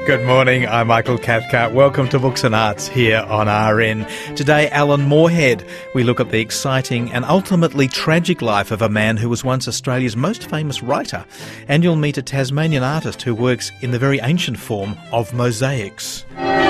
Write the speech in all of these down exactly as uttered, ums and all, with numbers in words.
Good morning, I'm Michael Cathcart. Welcome to Books and Arts here on R N. Today, Alan Moorhead. We look at the exciting and ultimately tragic life of a man who was once Australia's most famous writer. And you'll meet a Tasmanian artist who works in the very ancient form of mosaics.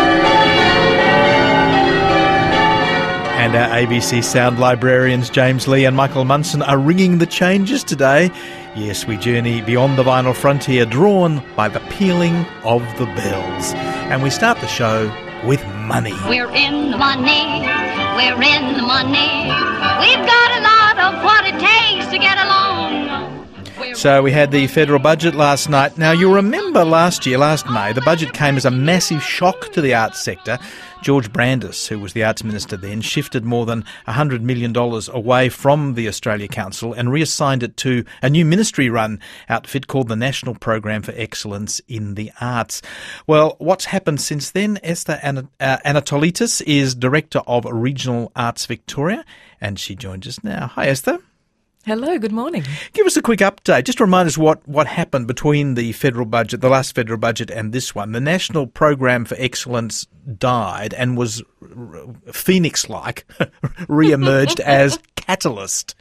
And our A B C Sound librarians James Lee and Michael Munson are ringing the changes today. Yes, we journey beyond the vinyl frontier, drawn by the pealing of the bells. And we start the show with money. We're in the money, we're in the money. We've got a lot of what it takes to get along. We're So we had the federal budget last night. Now, you'll remember last year, last May, the budget came as a massive shock to the arts sector. George Brandis, who was the arts minister then, shifted more than one hundred million dollars away from the Australia Council and reassigned it to a new ministry-run outfit called the National Program for Excellence in the Arts. Well, what's happened since then? Esther Ana- uh, Anatolitis is Director of Regional Arts Victoria, and she joins us now. Hi, Esther. Hello, good morning. Give us a quick update. Just remind us what, what happened between the federal budget, the last federal budget and this one. The National Program for Excellence died and was phoenix-like, re-emerged as Catalyst.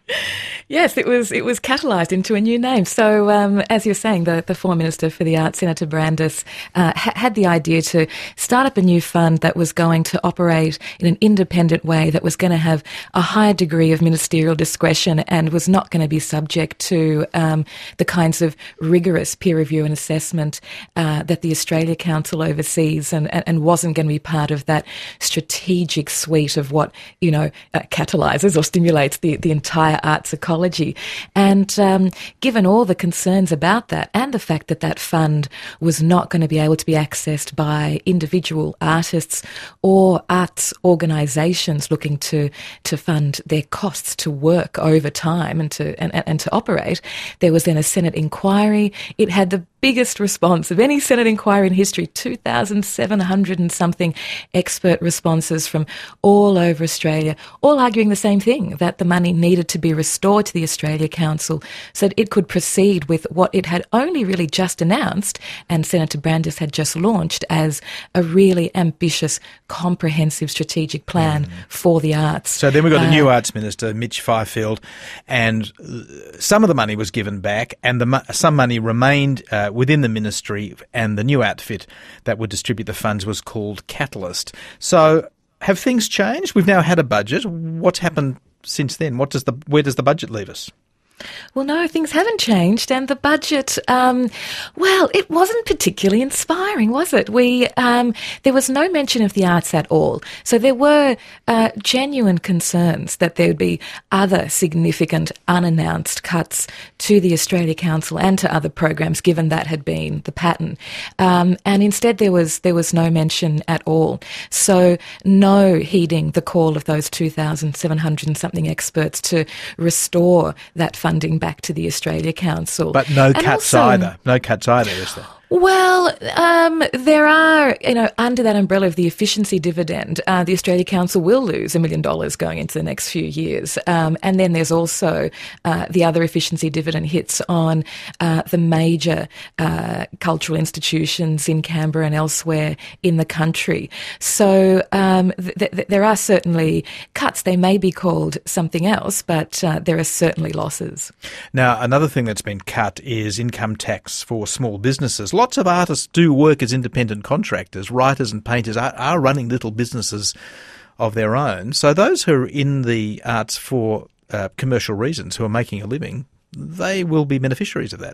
Yes, it was it was catalysed into a new name. So, um, as you're saying, the, the former Minister for the Arts, Senator Brandis, uh, ha- had the idea to start up a new fund that was going to operate in an independent way, that was going to have a higher degree of ministerial discretion and was not going to be subject to um, the kinds of rigorous peer review and assessment uh, that the Australia Council oversees, and, and, and wasn't going to be part of that strategic suite of what, you know, uh, catalyses or stimulates the, the entire arts ecology. And um, given all the concerns about that and the fact that that fund was not going to be able to be accessed by individual artists or arts organisations looking to to fund their costs to work over time and to and, and to operate, there was then a Senate inquiry. It had the biggest response of any Senate inquiry in history, two thousand seven hundred and something expert responses from all over Australia, all arguing the same thing, that the money needed to be restored to the Australia Council so that it could proceed with what it had only really just announced and Senator Brandis had just launched as a really ambitious, comprehensive strategic plan mm. for the arts. So then we've got uh, a new Arts Minister, Mitch Fifield, and some of the money was given back and the mo- some money remained uh, within the ministry, and the new outfit that would distribute the funds was called Catalyst. So have things changed? We've now had a budget. What's happened since then? What does the where does the budget leave us? Well, no, things haven't changed, and the budget, um, well, it wasn't particularly inspiring, was it? We um, there was no mention of the arts at all. So there were uh, genuine concerns that there would be other significant unannounced cuts to the Australia Council and to other programs, given that had been the pattern. Um, and instead there was there was no mention at all. So no heeding the call of those two thousand seven hundred and something experts to restore that funding funding back to the Australia Council. But no And cuts also, either. No cuts either, is there? Well, um, there are, you know, under that umbrella of the efficiency dividend, uh, the Australia Council will lose a million dollars going into the next few years. Um, and then there's also uh, the other efficiency dividend hits on uh, the major uh, cultural institutions in Canberra and elsewhere in the country. So um, th- th- there are certainly cuts. They may be called something else, but uh, there are certainly losses. Now, another thing that's been cut is income tax for small businesses. Lots of artists do work as independent contractors. Writers and painters are, are running little businesses of their own. So those who are in the arts for uh, commercial reasons, who are making a living, they will be beneficiaries of that.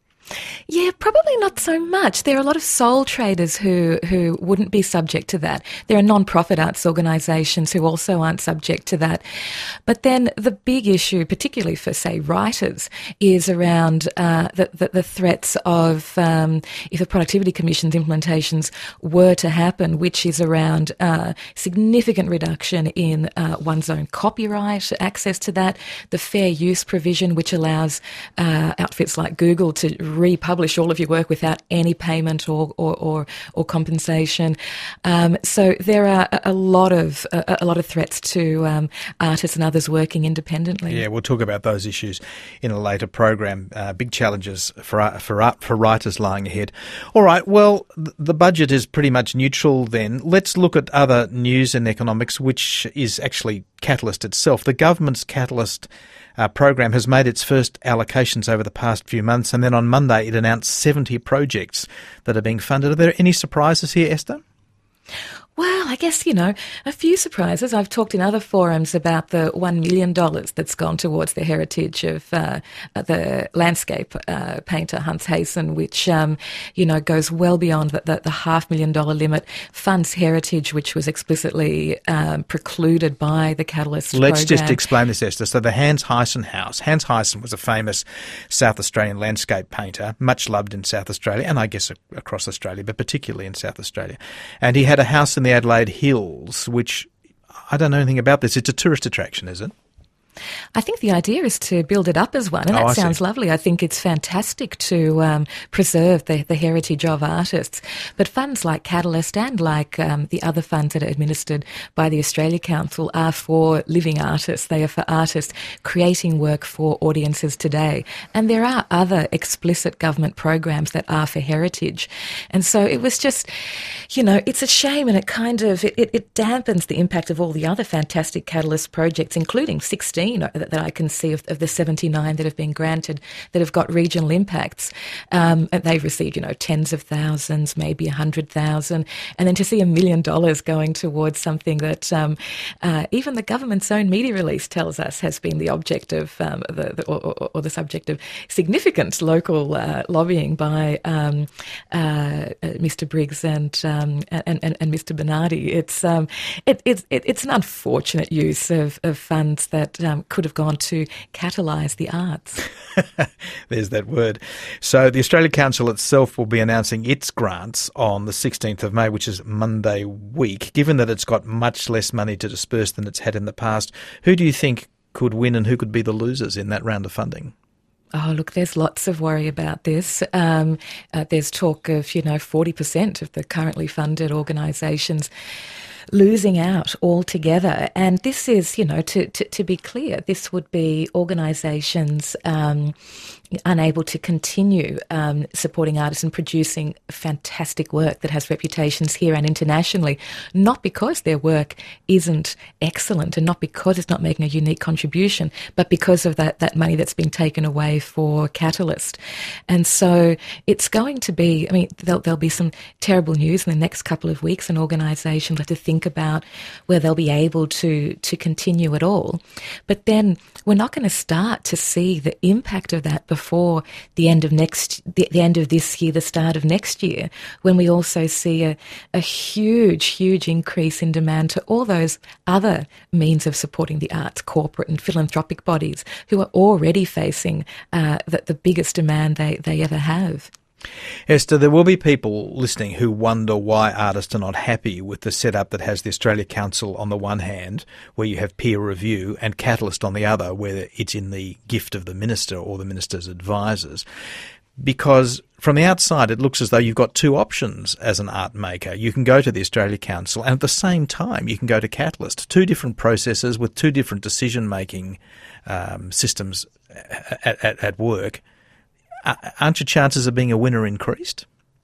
Yeah, probably not so much. There are a lot of sole traders who, who wouldn't be subject to that. There are non-profit arts organisations who also aren't subject to that. But then the big issue, particularly for, say, writers, is around uh, the, the, the threats of um, if the Productivity Commission's implementations were to happen, which is around uh, significant reduction in uh, one's own copyright, access to that, the fair use provision, which allows uh, outfits like Google to republish all of your work without any payment or or or, or compensation. Um, so there are a, a lot of a, a lot of threats to um, artists and others working independently. Yeah, we'll talk about those issues in a later program. Uh, big challenges for for for writers lying ahead. All right, well, the budget is pretty much neutral then. Let's look at other news in economics, which is actually Catalyst itself. The government's Catalyst uh, program has made its first allocations over the past few months, and then on Monday it announced seventy projects that are being funded. Are there any surprises here, Esther? Well, I guess, you know, a few surprises. I've talked in other forums about the one million dollars that's gone towards the heritage of uh, the landscape uh, painter Hans Hasen, which, um, you know, goes well beyond the, the, the half million dollar limit, funds heritage, which was explicitly um, precluded by the Catalyst Let's program. just explain this, Esther. So the Hans Hasen House. Hans Hasen was a famous South Australian landscape painter, much loved in South Australia, and I guess across Australia, but particularly in South Australia. And he had a house in the Adelaide Hills, which I don't know anything about this. It's a tourist attraction, is it? I think the idea is to build it up as one, and oh, that I sounds see. lovely. I think it's fantastic to um, preserve the, the heritage of artists. But funds like Catalyst and like um, the other funds that are administered by the Australia Council are for living artists. They are for artists creating work for audiences today. And there are other explicit government programs that are for heritage. And so it was just, you know, it's a shame, and it kind of, it, it dampens the impact of all the other fantastic Catalyst projects, including sixteen that, that I can see of, of the seventy-nine that have been granted that have got regional impacts. Um, and they've received, you know, tens of thousands, maybe a hundred thousand. And then to see a million dollars going towards something that um, uh, even the government's own media release tells us has been the object of, um, the, the or, or, or the subject of significant local uh, lobbying by um, uh, Mister Briggs and, um, and, and, and Mister Bernardi. It's, um, it, it's, it, it's an unfortunate use of, of funds that um, could have gone to catalyse the arts. There's that word. So the Australia Council itself will be announcing its grants on the sixteenth of May, which is Monday week. Given that it's got much less money to disperse than it's had in the past, who do you think could win and who could be the losers in that round of funding? Oh, look, there's lots of worry about this. Um, uh, there's talk of, you know, forty percent of the currently funded organisations losing out altogether. And this is, you know, to, to, to be clear, this would be organisations um, unable to continue um, supporting artists and producing fantastic work that has reputations here and internationally, not because their work isn't excellent and not because it's not making a unique contribution, but because of that, that money that's been taken away for Catalyst. And so it's going to be, I mean, there'll, there'll be some terrible news in the next couple of weeks, and organisations have to think about where they'll be able to, to continue at all. But then we're not going to start to see the impact of that before the end of next, the, the end of this year, the start of next year, when we also see a, a huge, huge increase in demand to all those other means of supporting the arts, corporate and philanthropic bodies, who are already facing uh, the, the biggest demand they, they ever have. Esther, there will be people listening who wonder why artists are not happy with the setup that has the Australia Council on the one hand, where you have peer review, and Catalyst on the other, where it's in the gift of the minister or the minister's advisors. Because from the outside, it looks as though you've got two options as an art maker. You can go to the Australia Council, and at the same time, you can go to Catalyst. Two different processes with two different decision-making um, systems at, at, at work. Aren't your chances of being a winner increased?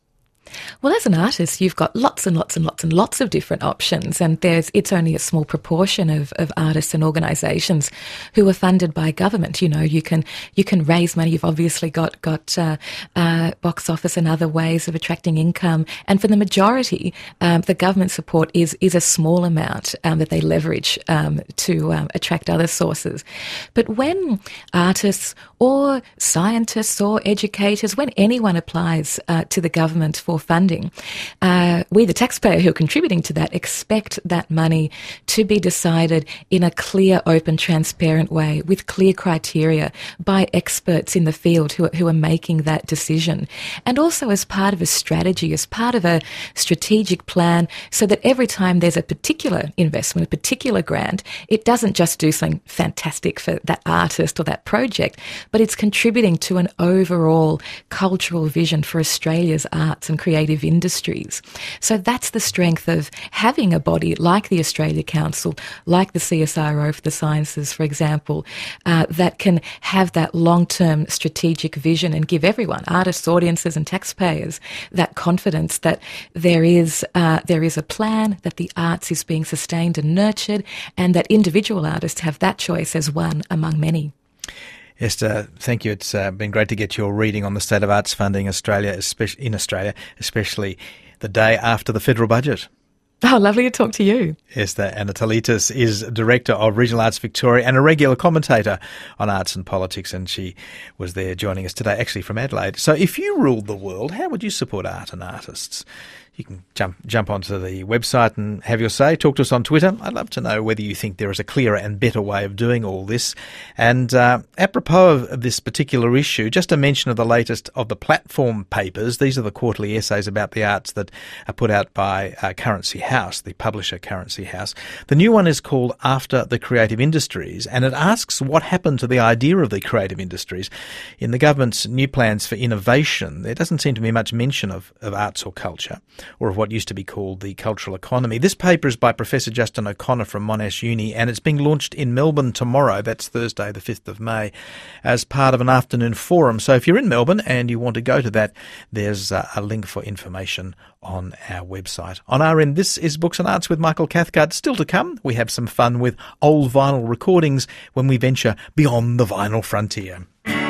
Well, as an artist, you've got lots and lots and lots and lots of different options, and there's it's only a small proportion of, of artists and organisations who are funded by government. You know, you can you can raise money. You've obviously got got uh, uh, box office and other ways of attracting income, and for the majority, um, the government support is is a small amount um, that they leverage um, to um, attract other sources. But when artists or scientists or educators, when anyone applies uh, to the government for for funding, uh, we, the taxpayer who are contributing to that, expect that money to be decided in a clear, open, transparent way with clear criteria by experts in the field who are, who are making that decision. And also as part of a strategy, as part of a strategic plan, so that every time there's a particular investment, a particular grant, it doesn't just do something fantastic for that artist or that project, but it's contributing to an overall cultural vision for Australia's arts and creative industries. So that's the strength of having a body like the Australia Council, like the C S I R O for the Sciences, for example, uh, that can have that long-term strategic vision and give everyone, artists, audiences and taxpayers, that confidence that there is uh, there is a plan, that the arts is being sustained and nurtured, and that individual artists have that choice as one among many. Esther, thank you. It's uh, been great to get your reading on the state of arts funding Australia, especially in Australia, especially the day after the federal budget. Oh, lovely to talk to you. Esther Anatolitis is Director of Regional Arts Victoria and a regular commentator on arts and politics, and she was there joining us today, actually from Adelaide. So if you ruled the world, how would you support art and artists? You can jump jump onto the website and have your say. Talk to us on Twitter. I'd love to know whether you think there is a clearer and better way of doing all this. And uh, apropos of this particular issue, just a mention of the latest of the Platform papers. These are the quarterly essays about the arts that are put out by uh, Currency House, the publisher Currency House. The new one is called After the Creative Industries, and it asks what happened to the idea of the creative industries. In the government's new plans for innovation, there doesn't seem to be much mention of, of arts or culture, or of what used to be called the cultural economy. This paper is by Professor Justin O'Connor from Monash Uni, and it's being launched in Melbourne tomorrow, that's Thursday the fifth of May, as part of an afternoon forum. So if you're in Melbourne and you want to go to that, there's uh, a link for information on our website. On our end, this is Books and Arts with Michael Cathcart. Still to come, we have some fun with old vinyl recordings when we venture beyond the vinyl frontier.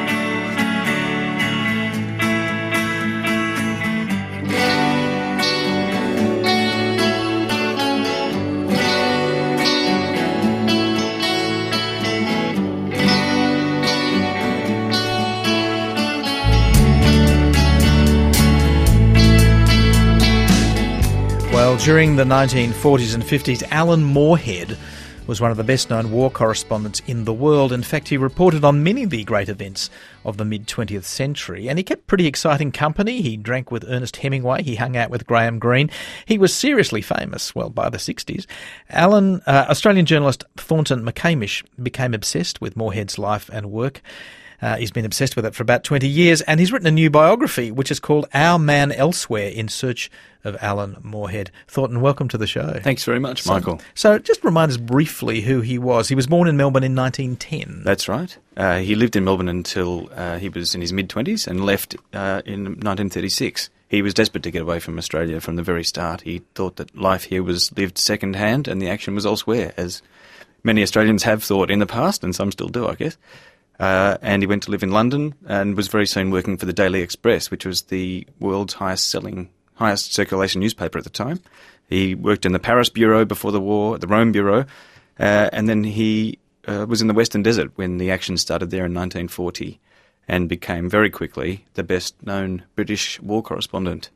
Well, during the nineteen forties and fifties, Alan Moorhead was one of the best-known war correspondents in the world. In fact, he reported on many of the great events of the mid-twentieth century, and he kept pretty exciting company. He drank with Ernest Hemingway. He hung out with Graham Greene. He was seriously famous, well, by the sixties. Alan, uh, Australian journalist Thornton McCamish became obsessed with Moorhead's life and work. Uh, he's been obsessed with it for about twenty years, and he's written a new biography, which is called Our Man Elsewhere, in search of Alan Moorhead. Thornton, welcome to the show. Thanks very much, Michael. So, so just remind us briefly who he was. He was born in Melbourne in nineteen ten. That's right. Uh, he lived in Melbourne until uh, he was in his mid-twenties and left uh, in nineteen thirty-six. He was desperate to get away from Australia from the very start. He thought that life here was lived second-hand and the action was elsewhere, as many Australians have thought in the past, and some still do, I guess. Uh, and he went to live in London and was very soon working for the Daily Express, which was the world's highest-selling, highest-circulation newspaper at the time. He worked in the Paris bureau before the war, the Rome bureau, uh, and then he uh, was in the Western Desert when the action started there in nineteen forty and became very quickly the best-known British war correspondent.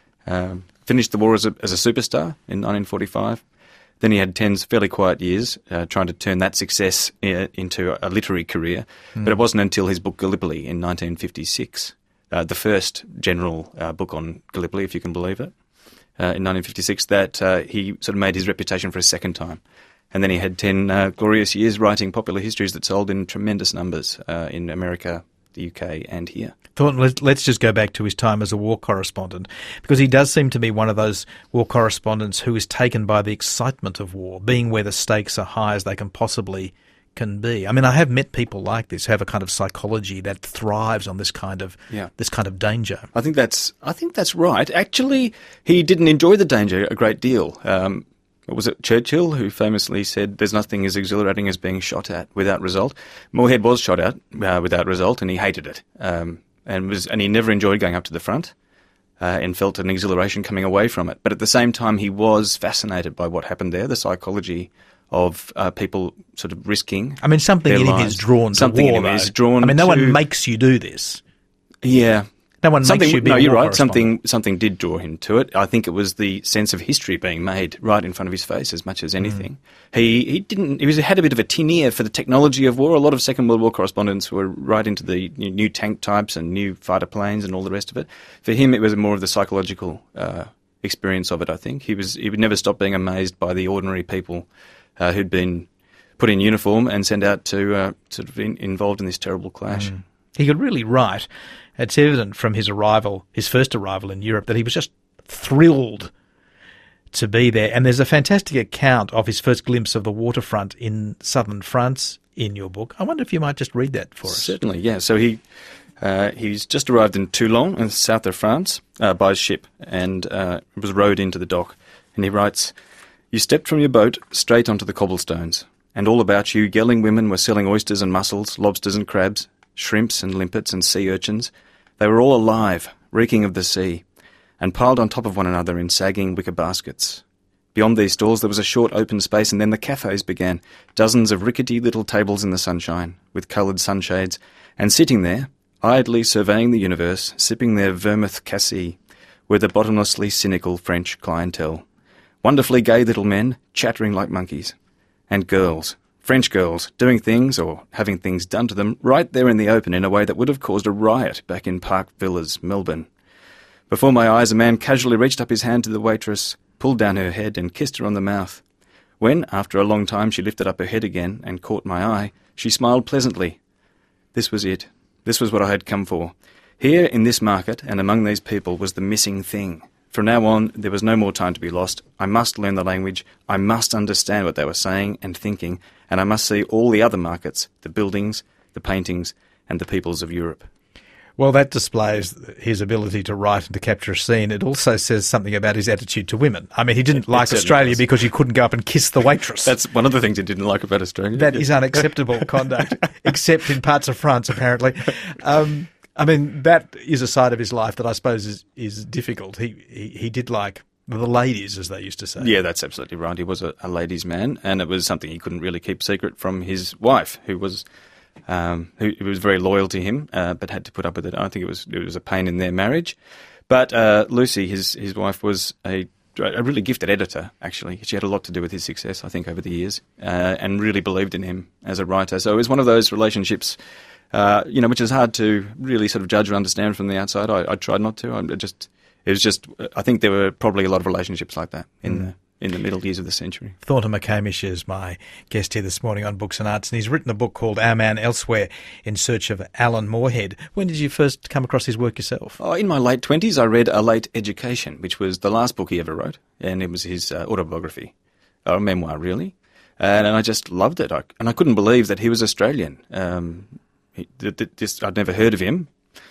Um, finished the war as a, as a superstar in nineteen forty-five. Then he had ten fairly quiet years uh, trying to turn that success uh, into a literary career. Mm. But it wasn't until his book Gallipoli in nineteen fifty-six, uh, the first general uh, book on Gallipoli, if you can believe it, uh, in nineteen fifty-six, that uh, he sort of made his reputation for a second time. And then he had ten uh, glorious years writing popular histories that sold in tremendous numbers uh, in America, the U K and here. Thornton, let's just go back to his time as a war correspondent, because he does seem to be one of those war correspondents who is taken by the excitement of war, being where the stakes are high as they can possibly can be. I mean, I have met people like this who have a kind of psychology that thrives on this kind of yeah. this kind of danger. I think that's I think that's right. Actually, he didn't enjoy the danger a great deal. Um, Was it Churchill who famously said, "There's nothing as exhilarating as being shot at without result"? Moorhead was shot at uh, without result, and he hated it, um, and was and he never enjoyed going up to the front, uh, and felt an exhilaration coming away from it. But at the same time, he was fascinated by what happened there, the psychology of uh, people sort of risking. I mean, something in him is drawn to something war. in him is drawn. I mean, no to, one makes you do this. Yeah. No one something, makes you be No, a you're war right. Something correspondent. something did draw him to it. I think it was the sense of history being made right in front of his face as much as anything. Mm. He he didn't. He was had a bit of a tin ear for the technology of war. A lot of Second World War correspondents were right into the new tank types and new fighter planes and all the rest of it. For him, it was more of the psychological uh, experience of it. I think he was. He would never stop being amazed by the ordinary people uh, who'd been put in uniform and sent out to uh, sort of in, involved in this terrible clash. Mm. He could really write. It's evident from his arrival, his first arrival in Europe, that he was just thrilled to be there. And there's a fantastic account of his first glimpse of the waterfront in southern France in your book. I wonder if you might just read that for us. Certainly, yeah. So he uh, he's just arrived in Toulon, in the south of France, uh, by ship, and uh, was rowed into the dock. And he writes, "You stepped from your boat straight onto the cobblestones, and all about you yelling women were selling oysters and mussels, lobsters and crabs, shrimps and limpets and sea urchins. They were all alive, reeking of the sea, and piled on top of one another in sagging wicker baskets. Beyond these stalls there was a short open space, and then the cafes began, dozens of rickety little tables in the sunshine, with coloured sunshades, and sitting there, idly surveying the universe, sipping their vermouth cassis, were the bottomlessly cynical French clientele. Wonderfully gay little men, chattering like monkeys, and girls, French girls, doing things or having things done to them right there in the open in a way that would have caused a riot back in Park Villas, Melbourne. Before my eyes, a man casually reached up his hand to the waitress, pulled down her head and kissed her on the mouth. When, after a long time, she lifted up her head again and caught my eye, she smiled pleasantly. This was it. This was what I had come for. Here, in this market, and among these people, was the missing thing. From now on, there was no more time to be lost. I must learn the language, I must understand what they were saying and thinking, and I must see all the other markets, the buildings, the paintings, and the peoples of Europe." Well, that displays his ability to write and to capture a scene. It also says something about his attitude to women. I mean, he didn't it, like it Australia does. because you couldn't go up and kiss the waitress. That's one of the things he didn't like about Australia. That is unacceptable conduct, except in parts of France, apparently. Um, I mean, that is a side of his life that I suppose is, is difficult. He, he he did like the ladies, as they used to say. Yeah, that's absolutely right. He was a, a ladies' man, and it was something he couldn't really keep secret from his wife, who was um, who, who was very loyal to him, uh, but had to put up with it. I think it was it was a pain in their marriage. But uh, Lucy, his his wife, was a a really gifted editor, actually. She had a lot to do with his success, I think, over the years, uh, and really believed in him as a writer. So it was one of those relationships, uh, you know, which is hard to really sort of judge or understand from the outside. I, I tried not to. I just, it was just, I think there were probably a lot of relationships like that in mm. the in the middle years of the century. Thornton McCamish is my guest here this morning on Books and Arts, and he's written a book called Our Man Elsewhere, in search of Alan Moorhead. When did you first come across his work yourself? Oh, in my late twenties, I read A Late Education, which was the last book he ever wrote, and it was his uh, autobiography, or a memoir, really. And, and I just loved it, I, and I couldn't believe that he was Australian. Um, he, th- th- just, I'd never heard of him.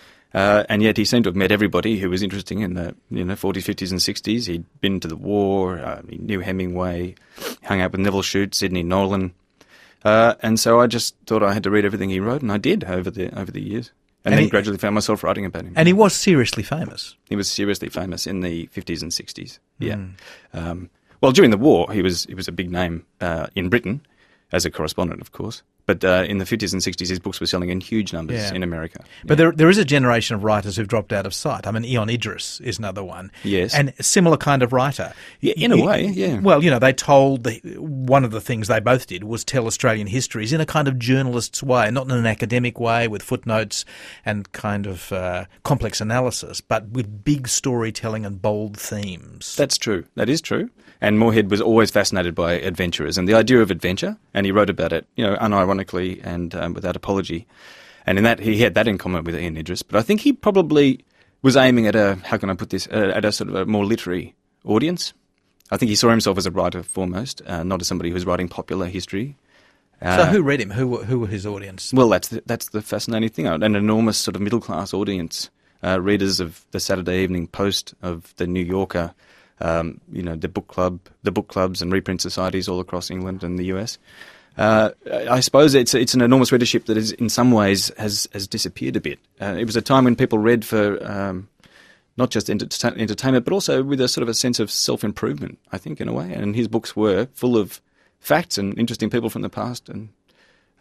Uh, and yet he seemed to have met everybody who was interesting in the you know forties, fifties and sixties. He'd been to the war, uh, he knew Hemingway, hung out with Neville Shute, Sidney Nolan. Uh, and so I just thought I had to read everything he wrote, and I did over the over the years. And, and then he, gradually found myself writing about him. And he was seriously famous. He was seriously famous in the fifties and sixties, yeah. Mm. Um, well, during the war, he was he was a big name uh, in Britain, as a correspondent, of course. But uh, in the fifties and sixties, his books were selling in huge numbers yeah. in America. But yeah. there there is a generation of writers who've dropped out of sight. I mean, Eon Idris is another one. Yes. And a similar kind of writer. Yeah, in a way, yeah. Well, you know, they told, the, one of the things they both did was tell Australian histories in a kind of journalist's way, not in an academic way with footnotes and kind of uh, complex analysis, but with big storytelling and bold themes. That's true. That is true. And Moorhead was always fascinated by adventurers and the idea of adventure, and he wrote about it, you know, unironically and um, without apology. And in that, he had that in common with Ian Idris. But I think he probably was aiming at a, how can I put this, uh, at a sort of a more literary audience. I think he saw himself as a writer foremost, uh, not as somebody who was writing popular history. Uh, so who read him? Who who were his audience? Well, that's the, that's the fascinating thing. An enormous sort of middle-class audience, uh, readers of the Saturday Evening Post, of the New Yorker, Um, you know, the book club, the book clubs and reprint societies all across England and the U S. Uh, I suppose it's it's an enormous readership that is, in some ways, has has disappeared a bit. Uh, it was a time when people read for um, not just enter- entertainment, but also with a sort of a sense of self-improvement, I think, in a way. And his books were full of facts and interesting people from the past, and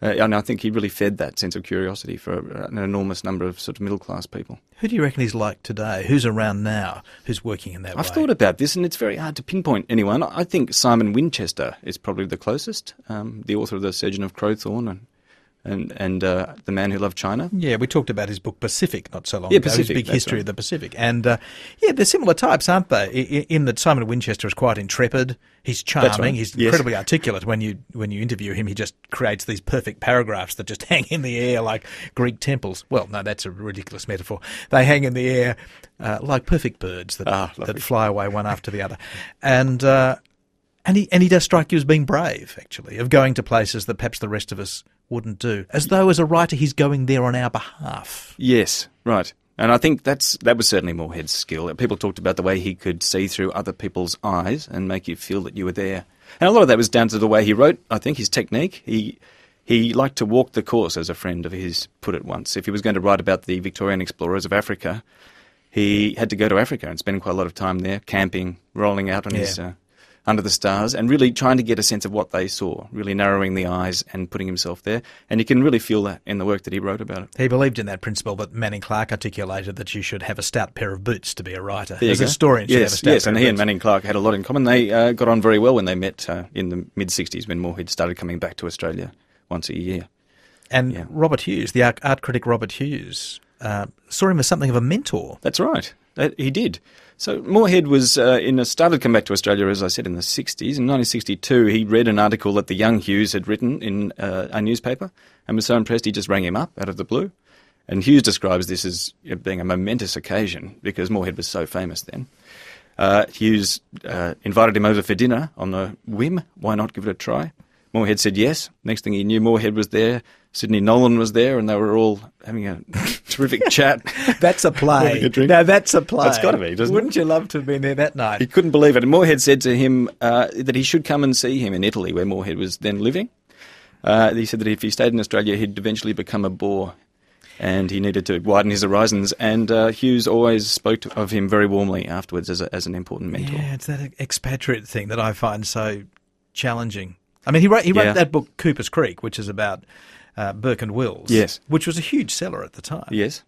Uh, and I think he really fed that sense of curiosity for an enormous number of sort of middle-class people. Who do you reckon he's like today? Who's around now who's working in that I've way? thought about this, and it's very hard to pinpoint anyone. I think Simon Winchester is probably the closest, um, the author of The Surgeon of Crowthorne and and, and uh, The Man Who Loved China. Yeah, we talked about his book Pacific not so long Yeah, ago, Pacific, his big that's history right. of the Pacific. And, uh, yeah, they're similar types, aren't they? In, in that Simon Winchester is quite intrepid, he's charming, right. he's Yes. incredibly articulate. When you when you interview him, he just creates these perfect paragraphs that just hang in the air like Greek temples. Well, no, that's a ridiculous metaphor. They hang in the air uh, like perfect birds that, Ah, lovely. that fly away one after the other. And... Uh, And he and he does strike you as being brave, actually, of going to places that perhaps the rest of us wouldn't do. As though, as a writer, he's going there on our behalf. Yes, right. And I think that's that was certainly Moorhead's skill. People talked about the way he could see through other people's eyes and make you feel that you were there. And a lot of that was down to the way he wrote, I think, his technique. He he liked to walk the course, as a friend of his put it once. If he was going to write about the Victorian explorers of Africa, he had to go to Africa and spend quite a lot of time there, camping, rolling out on Yeah. his... Uh, under the stars, and really trying to get a sense of what they saw, really narrowing the eyes and putting himself there. And you can really feel that in the work that he wrote about it. He believed in that principle that Manning Clark articulated, that you should have a stout pair of boots to be a writer. There you As a go. historian, you should have a yes, stout yes, pair and of he boots. and Manning Clark had a lot in common. They uh, got on very well when they met uh, in the mid-sixties, when Moorhead started coming back to Australia once a year. And Yeah. Robert Hughes, the art, art critic Robert Hughes, uh, saw him as something of a mentor. That's right. That, he did. So Moorhead was uh, in a, started to come back to Australia, as I said, in the sixties. In nineteen sixty-two, he read an article that the young Hughes had written in uh, a newspaper and was so impressed he just rang him up out of the blue. And Hughes describes this as being a momentous occasion because Moorhead was so famous then. Uh, Hughes uh, invited him over for dinner on a whim. Why not give it a try? Moorhead said yes. Next thing he knew, Moorhead was there. Sidney Nolan was there, and they were all having a terrific chat. That's a play. Having a drink. Now, that's a play. That's gotta be, doesn't it? Wouldn't you love to have been there that night? He couldn't believe it. And Moorhead said to him uh, that he should come and see him in Italy, where Moorhead was then living. Uh, he said that if he stayed in Australia, he'd eventually become a bore, and he needed to widen his horizons. And uh, Hughes always spoke to, of him very warmly afterwards as, a, as an important mentor. Yeah, it's that expatriate thing that I find so challenging. I mean, he wrote, he wrote Yeah. that book, Cooper's Creek, which is about uh, Burke and Wills, Yes. which was a huge seller at the time. Yes.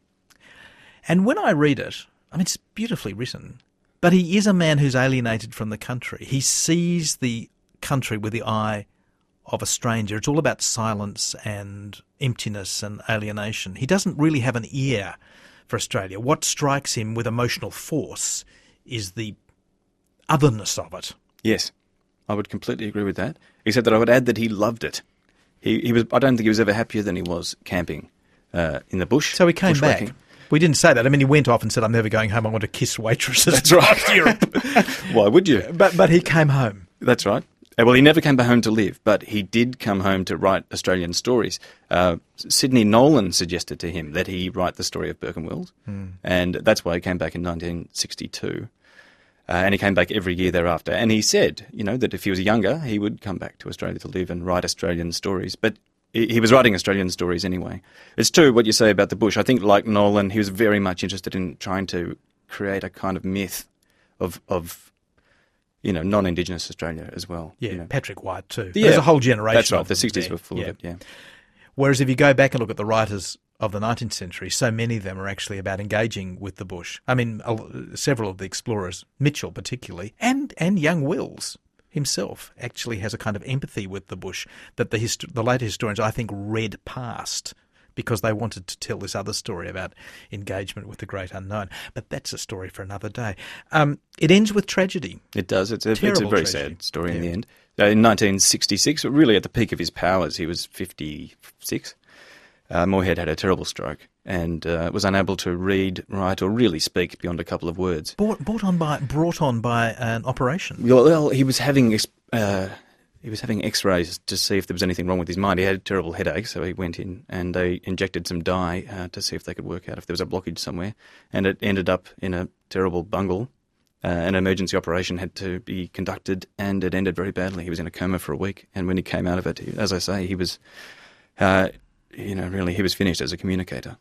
And when I read it, I mean, it's beautifully written, but he is a man who's alienated from the country. He sees the country with the eye of a stranger. It's all about silence and emptiness and alienation. He doesn't really have an ear for Australia. What strikes him with emotional force is the otherness of it. Yes. I would completely agree with that, except that I would add that he loved it. He, he was. I don't think he was ever happier than he was camping uh, in the bush. So he came back. bushwhacking. We didn't say that. I mean, he went off and said, I'm never going home. I want to kiss waitresses. That's right. across Europe. Why would you? But, but he came home. That's right. Uh, Well, he never came home to live, but he did come home to write Australian stories. Uh, Sidney Nolan suggested to him that he write the story of Burke and Wills, Hmm. and that's why he came back in nineteen sixty-two. Uh, and he came back every year thereafter. And he said, you know, that if he was younger, he would come back to Australia to live and write Australian stories. But he, he was writing Australian stories anyway. It's true what you say about the bush. I think, like Nolan, he was very much interested in trying to create a kind of myth of, of you know, non-Indigenous Australia as well. Yeah, you know. Patrick White too. Yeah, There's a whole generation That's right. of The them sixties there. were full Yeah. of it, yeah. Whereas if you go back and look at the writers of the nineteenth century, so many of them are actually about engaging with the bush. I mean, a- several of the explorers, Mitchell particularly, and, and young Wills himself actually has a kind of empathy with the bush that the, hist- the later historians, I think, read past because they wanted to tell this other story about engagement with the great unknown. But that's a story for another day. Um, it ends with tragedy. It does. It's a, it's a Terrible very tragedy. sad story in Yeah. the end. Uh, in nineteen sixty-six, really at the peak of his powers, he was fifty-six. Uh, Moorhead had a terrible stroke and uh, was unable to read, write, or really speak beyond a couple of words. Brought, brought on by brought on by an operation. Well, well he was having ex- uh, he was having X-rays to see if there was anything wrong with his mind. He had a terrible headache, so he went in and they injected some dye uh, to see if they could work out if there was a blockage somewhere. And it ended up in a terrible bungle. Uh, an emergency operation had to be conducted, and it ended very badly. He was in a coma for a week, and when he came out of it, he, as I say, he was, uh, you know, really, he was finished as a communicator.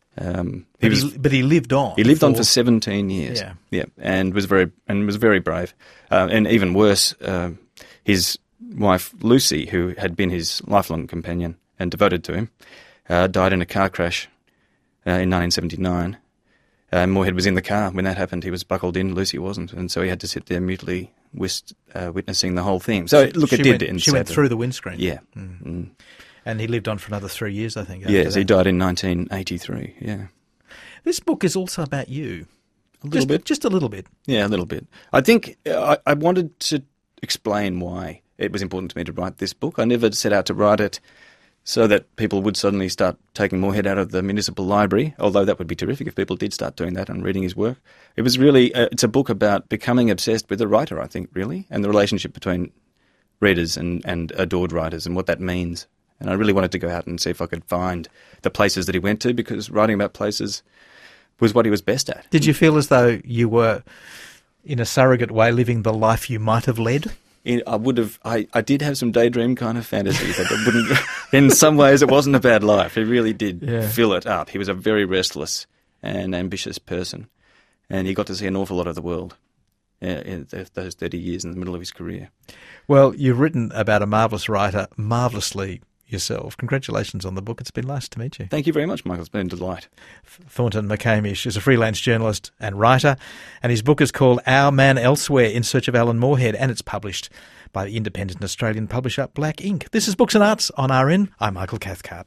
Um, he But was, he, but he lived on. he lived on for seventeen years. Yeah. yeah, and was very and was very brave. Uh, and even worse, uh, his wife Lucy, who had been his lifelong companion and devoted to him, uh, died in a car crash uh, in nineteen seventy-nine. Uh, Moorhead was in the car when that happened. He was buckled in, Lucy wasn't, and so he had to sit there mutely whist, uh, witnessing the whole thing. So, look, she it did went, end She went sadly. through the windscreen. Yeah. Mm. Mm. And he lived on for another three years, I think. after Yes, that. he died in nineteen eighty-three, yeah. This book is also about you. A little just, bit. Just a little bit. Yeah, a little bit. I think uh, I, I wanted to explain why it was important to me to write this book. I never set out to write it so that people would suddenly start taking Moorhead out of the municipal library, although that would be terrific if people did start doing that and reading his work. It was really, uh, it's a book about becoming obsessed with a writer, I think, really, and the relationship between readers and, and adored writers and what that means. And I really wanted to go out and see if I could find the places that he went to, because writing about places was what he was best at. Did you feel as though you were, in a surrogate way, living the life you might have led? In, I would have. I, I did have some daydream kind of fantasies. But it wouldn't. In some ways, it wasn't a bad life. He really did Yeah. fill it up. He was a very restless and ambitious person, and he got to see an awful lot of the world uh, in th- those thirty years in the middle of his career. Well, you've written about a marvellous writer, marvellously yourself. Congratulations on the book. It's been nice to meet you. Thank you very much, Michael. It's been a delight. Thornton McCamish is a freelance journalist and writer, and his book is called Our Man Elsewhere, In Search of Alan Moorhead, and it's published by the independent Australian publisher Black Ink. This is Books and Arts on R N. I'm Michael Cathcart.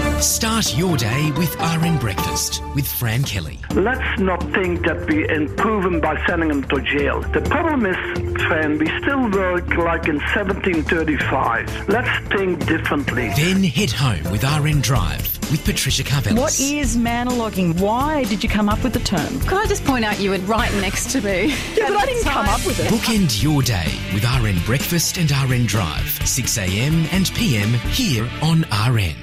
Start your day with R N Breakfast with Fran Kelly. Let's not think that we improve him by sending him to jail. The problem is, Fran, we still work like in seventeen thirty-five. Let's think differently. Then head home with R N Drive with Patricia Carvelis. What is monologuing? Why did you come up with the term? Could I just point out you were right next to me? Yeah, but I didn't come up with it. Bookend your day with R N Breakfast and R N Drive, six a m and p m here on R N.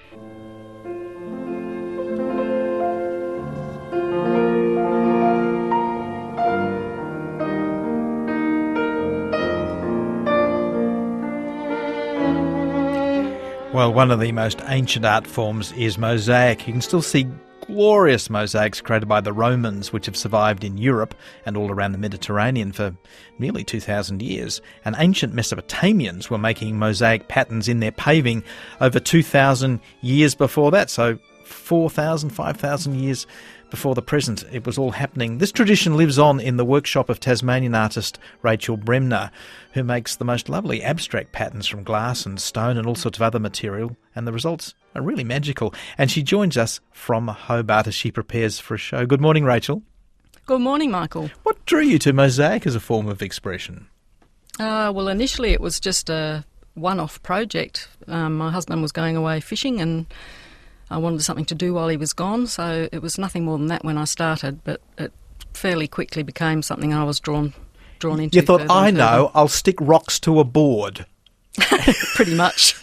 Well, one of the most ancient art forms is mosaic. You can still see glorious mosaics created by the Romans, which have survived in Europe and all around the Mediterranean for nearly two thousand years. And ancient Mesopotamians were making mosaic patterns in their paving over two thousand years before that. So four thousand, five thousand years before the present, it was all happening. This tradition lives on in the workshop of Tasmanian artist Rachel Bremner, who makes the most lovely abstract patterns from glass and stone and all sorts of other material, and the results are really magical. And she joins us from Hobart as she prepares for a show. Good morning, Rachel. Good morning, Michael. What drew you to mosaic as a form of expression? Uh, well, initially it was just a one-off project. Um, my husband was going away fishing and I wanted something to do while he was gone, so it was nothing more than that when I started, but it fairly quickly became something I was drawn drawn into. You thought, further I and know, I'll stick rocks to a board. further. Pretty much.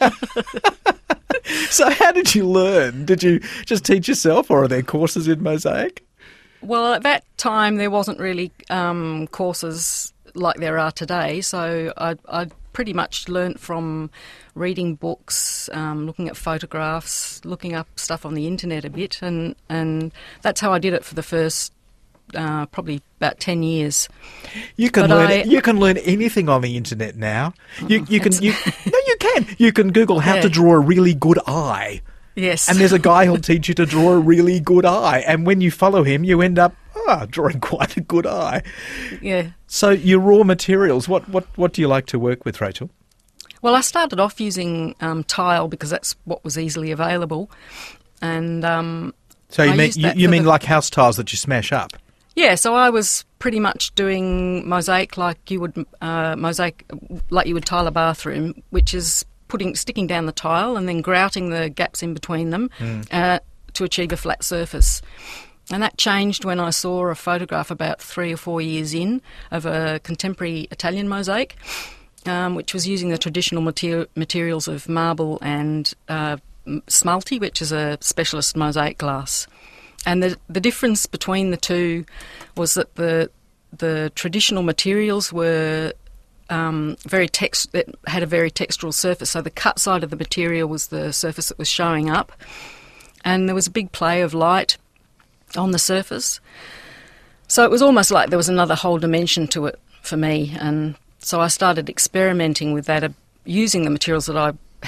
So how did you learn? Did you just teach yourself, or are there courses in mosaic? Well, at that time there wasn't really um, courses like there are today, so I I pretty much learnt from reading books, um, looking at photographs, looking up stuff on the internet a bit, and, and that's how I did it for the first uh, probably about ten years. You can But learn. I- You can learn anything on the internet now. You you can That's- you no you can you can Google how Yeah. to draw a really good eye, Yes. and there's a guy who'll teach you to draw a really good eye, and when you follow him, you end up ah drawing quite a good eye. yeah. So your raw materials, what what what do you like to work with, Rachel? Well, I started off using um, tile because that's what was easily available, and um, So you I mean used you, that you for mean the- like house tiles that you smash up? yeah. So I was pretty much doing mosaic like you would uh, mosaic like you would tile a bathroom, which is putting sticking down the tile and then grouting the gaps in between them uh, to achieve a flat surface. And that changed when I saw a photograph about three or four years in of a contemporary Italian mosaic, um, which was using the traditional mater- materials of marble and uh, m- smalti, which is a specialist mosaic glass. And the the difference between the two was that the the traditional materials were um, very text that had a very textural surface. So the cut side of the material was the surface that was showing up, and there was a big play of light on the surface. So it was almost like there was another whole dimension to it for me, and so I started experimenting with that, uh, using the materials that I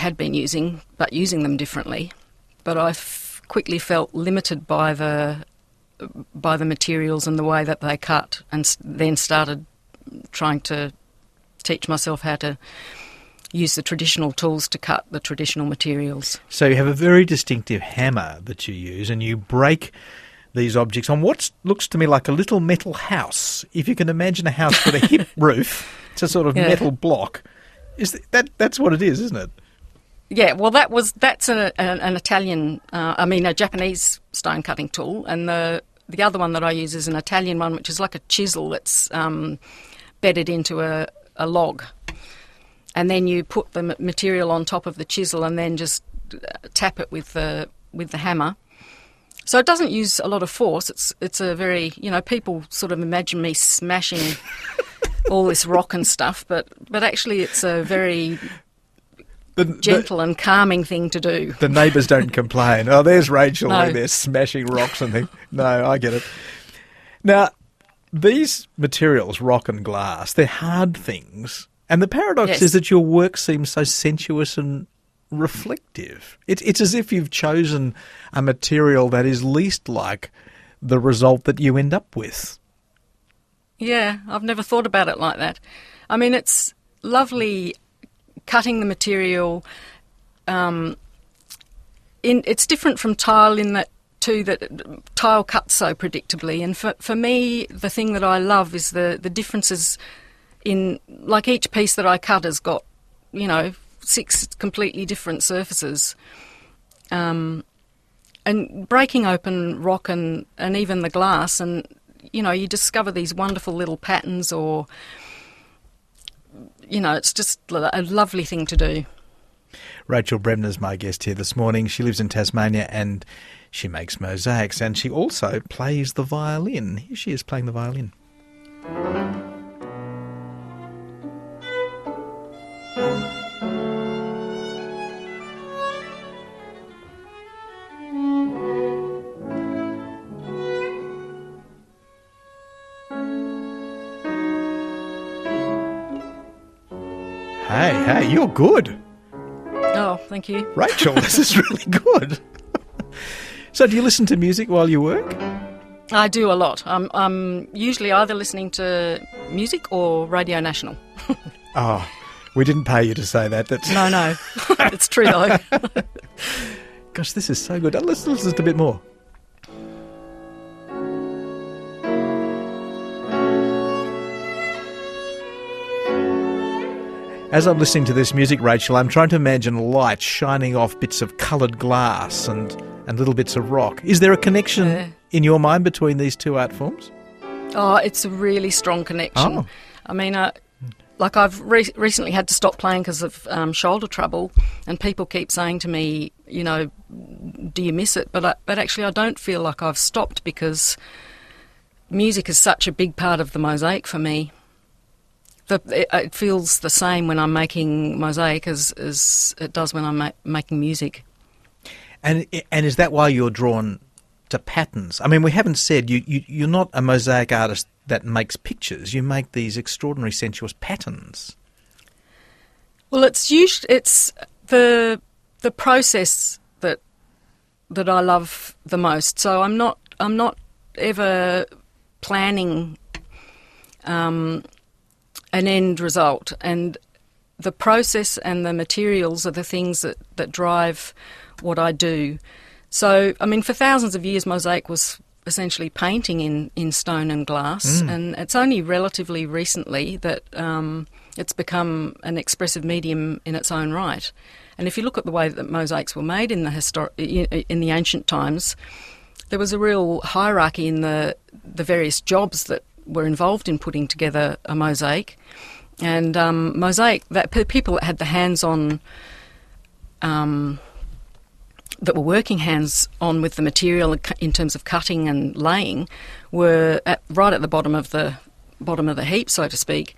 had been using, but using them differently. But I f- quickly felt limited by the by the materials and the way that they cut, and s- then started trying to teach myself how to use the traditional tools to cut the traditional materials. So you have a very distinctive hammer that you use, and you break these objects on what looks to me like a little metal house. If you can imagine a house with a hip roof, it's a sort of yeah. metal block. Is that that's what it is, isn't it? Yeah, well, that was that's a, an, an Italian, uh, I mean, a Japanese stone cutting tool, and the the other one that I use is an Italian one, which is like a chisel that's um, bedded into a, a log, and then you put the material on top of the chisel, and then just tap it with the with the hammer. So it doesn't use a lot of force. It's it's a very, you know, people sort of imagine me smashing all this rock and stuff, but but actually it's a very the, gentle the, and calming thing to do. The neighbours don't complain. Oh, there's Rachel, no. They're smashing rocks and things. No, I get it. Now, these materials, rock and glass, they're hard things, and the paradox yes. is that your work seems so sensuous and reflective. It's it's as if you've chosen a material that is least like the result that you end up with. Yeah, I've never thought about it like that. I mean, it's lovely cutting the material. Um, in it's different from tile in that too that tile cuts so predictably, and for for me, the thing that I love is the the differences in, like, each piece that I cut has got, you know, six completely different surfaces. Um, and breaking open rock and, and even the glass, and, you know, you discover these wonderful little patterns, or, you know, it's just a lovely thing to do. Rachel Bremner's my guest here this morning. She lives in Tasmania and she makes mosaics, and she also plays the violin. Here she is playing the violin. Hey, hey, you're good. Oh, thank you. Rachel, this is really good. So do you listen to music while you work? I do a lot. I'm, I'm usually either listening to music or Radio National. Oh, we didn't pay you to say that. That's... No, no. It's true, though. Gosh, this is so good. Let's listen to a bit more. As I'm listening to this music, Rachel, I'm trying to imagine light shining off bits of coloured glass and, and little bits of rock. Is there a connection uh, in your mind between these two art forms? Oh, it's a really strong connection. Oh. I mean, uh, like I've re- recently had to stop playing because of um, shoulder trouble, and people keep saying to me, you know, do you miss it? But I, but actually I don't feel like I've stopped, because music is such a big part of the mosaic for me. The, it, it feels the same when I'm making mosaic as, as it does when I'm ma- making music. And and is that why you're drawn to patterns? I mean, we haven't said you, you you're not a mosaic artist that makes pictures. You make these extraordinary sensuous patterns. Well, it's usually, it's the the process that that I love the most. So I'm not I'm not ever planning um, an end result, and the process and the materials are the things that, that drive what I do. So, I mean, for thousands of years, mosaic was essentially painting in, in stone and glass, mm. and it's only relatively recently that um, it's become an expressive medium in its own right. And if you look at the way that mosaics were made in the histor- in the ancient times, there was a real hierarchy in the the various jobs that were involved in putting together a mosaic. And um, mosaic, that people that had the hands-on, um, that were working hands-on with the material in terms of cutting and laying, were at, right at the bottom of the bottom of the heap, so to speak.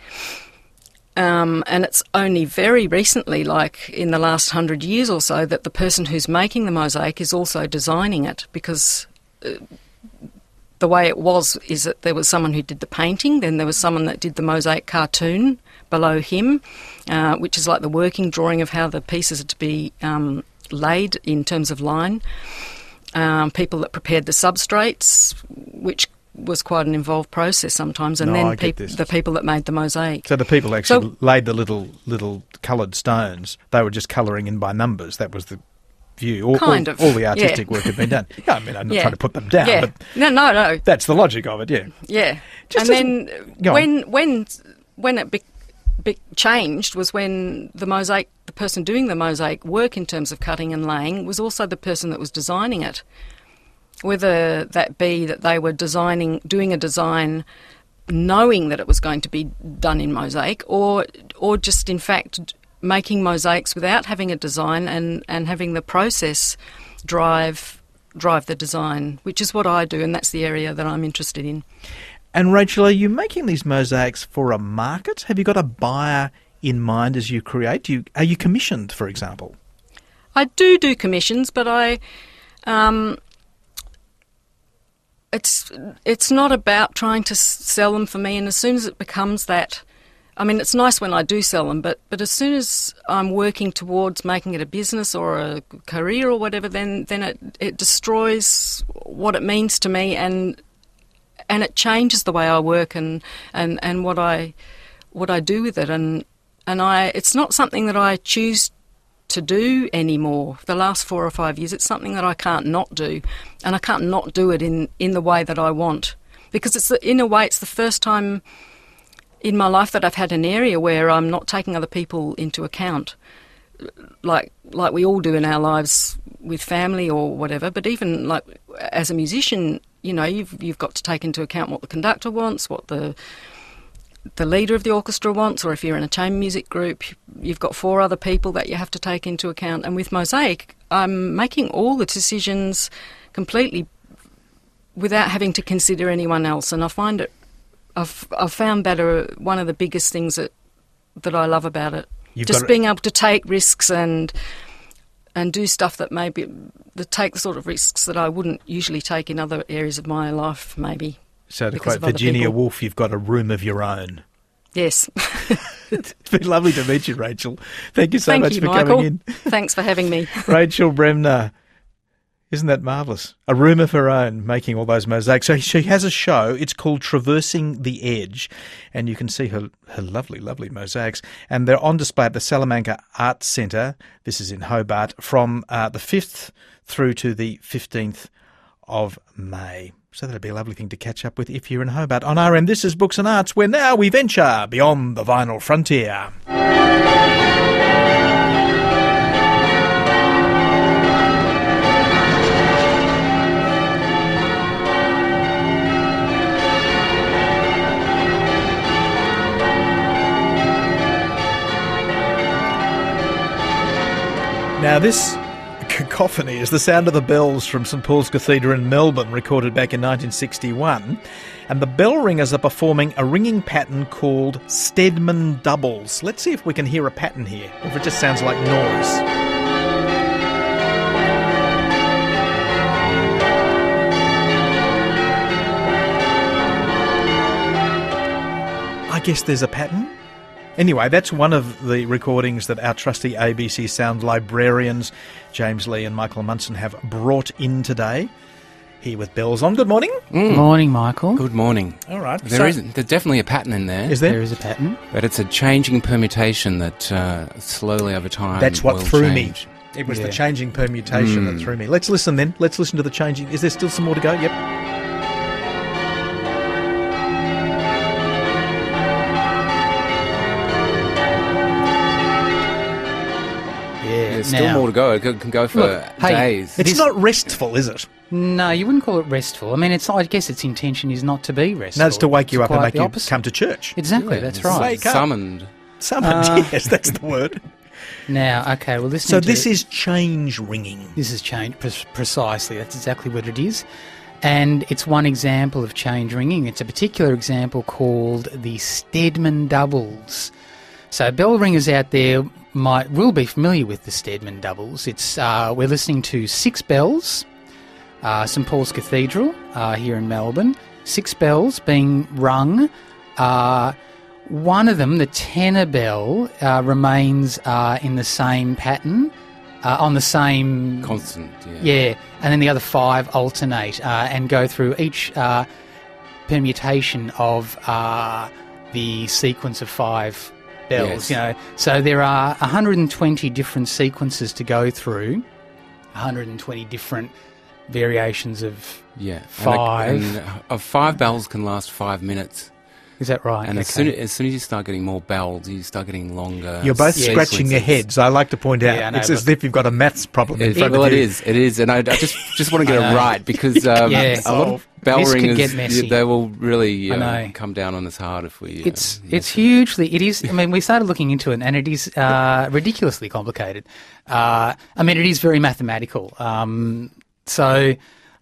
Um, and it's only very recently, like in the last hundred years or so, that the person who's making the mosaic is also designing it, because uh, the way it was is that there was someone who did the painting, then there was someone that did the mosaic cartoon below him, uh, which is like the working drawing of how the pieces are to be um, laid in terms of line. Um, people that prepared the substrates, which was quite an involved process sometimes, and No, then I get peop- this. the people that made the mosaic. So the people actually So- laid the little little coloured stones. They were just colouring in by numbers. That was the view. All, Kind all, of, all the artistic yeah. work had been done. Yeah, I mean, I'm not Yeah. trying to put them down, yeah. but no, no, no. that's the logic of it, yeah. Yeah. Just and as- then go on. when when when it be, be changed was when the mosaic, the person doing the mosaic work in terms of cutting and laying was also the person that was designing it. Whether that be that they were designing, doing a design knowing that it was going to be done in mosaic, or or just in fact making mosaics without having a design and, and having the process drive drive the design, which is what I do, and that's the area that I'm interested in. And Rachel, are you making these mosaics for a market? Have you got a buyer in mind as you create? Do you, are you commissioned, for example? I do do commissions, but I, um, it's it's not about trying to s- sell them for me. And as soon as it becomes that, I mean, it's nice when I do sell them, but but as soon as I'm working towards making it a business or a career or whatever, then then it it destroys what it means to me, and and it changes the way I work and and, and what I what I do with it, and and I it's not something that I choose to do anymore. The last four or five years, it's something that I can't not do, and I can't not do it in, in the way that I want, because it's the, in a way it's the first time in my life that I've had an area where I'm not taking other people into account, like like we all do in our lives with family or whatever. But even like as a musician, you know, you've you've got to take into account what the conductor wants, what the the leader of the orchestra wants, or if you're in a chamber music group, you've got four other people that you have to take into account. And with Mosaic, I'm making all the decisions completely without having to consider anyone else. And I find it, I've I've found that are one of the biggest things that that I love about it. You've Just got being able to take risks and and do stuff that maybe that take the sort of risks that I wouldn't usually take in other areas of my life, maybe. So to because quote of other Virginia people. Woolf, you've got a room of your own. Yes. It's been lovely to meet you, Rachel. Thank you so Thank much you, for Michael. coming in. Thanks for having me. Rachel Bremner. Isn't that marvellous? A room of her own, making all those mosaics. So she has a show. It's called Traversing the Edge, and you can see her, her lovely, lovely mosaics. And they're on display at the Salamanca Arts Centre. This is in Hobart from uh, the fifth through to the fifteenth of May. So that'd be a lovely thing to catch up with if you're in Hobart. On R M, this is Books and Arts, where now we venture beyond the vinyl frontier. Now this cacophony is the sound of the bells from St Paul's Cathedral in Melbourne, recorded back in nineteen sixty-one. And the bell ringers are performing a ringing pattern called Stedman doubles. Let's see if we can hear a pattern here, or if it just sounds like noise. I guess there's a pattern. Anyway, that's one of the recordings that our trusty A B C Sound librarians, James Lee and Michael Munson, have brought in today. Here with bells on. Good morning. Mm. Morning, Michael. Good morning. All right. There so, is, there's definitely a pattern in there. Is there? There is a pattern. But it's a changing permutation that uh, slowly over time That's what will threw change. me. It was Yeah. the changing permutation Mm. that threw me. Let's listen then. Let's listen to the changing. Is there still some more to go? Yep. There's still Now- more to go. It can can go for Look, hey, days. It's This- not restful, is it? No, you wouldn't call it restful. I mean, it's. I guess its intention is not to be restful. No, it's to wake you It's up and quite make the you opposite. come to church. Exactly, Yeah, that's it's right. Wake up. Summoned. Summoned, Uh, yes, that's the word. Now, okay, well, listening So to this it- is change ringing. This is change, pre- precisely. That's exactly what it is. And it's one example of change ringing. It's a particular example called the Stedman doubles. So bell ringers out there might will be familiar with the Stedman doubles. It's uh, we're listening to six bells, uh, St Paul's Cathedral uh, here in Melbourne. Six bells being rung uh, One of them, the tenor bell, uh, remains uh, in the same pattern, uh, on the same... Constant, yeah. Yeah, and then the other five alternate uh, and go through each uh, permutation of uh, the sequence of five bells, Yes. you know. So there are one hundred twenty different sequences to go through, one hundred twenty different variations of Yeah. five. And, a, and uh, five bells can last five minutes. Is that right? And okay. as, soon, as soon as you start getting more bells, you start getting longer. You're both Yeah. scratching your heads. I like to point out Yeah, I know, it's as but- if you've got a maths problem in It, front well, of it you. is. It is, and I, I just just want to get I it know. right because um, Yeah. a lot of bell This could ringers get messy. they will really I uh, know. come down on us hard if we. Uh, It's mess it's it. hugely. It is. I mean, we started looking into it, and it is uh, ridiculously complicated. Uh, I mean, it is very mathematical. Um, so,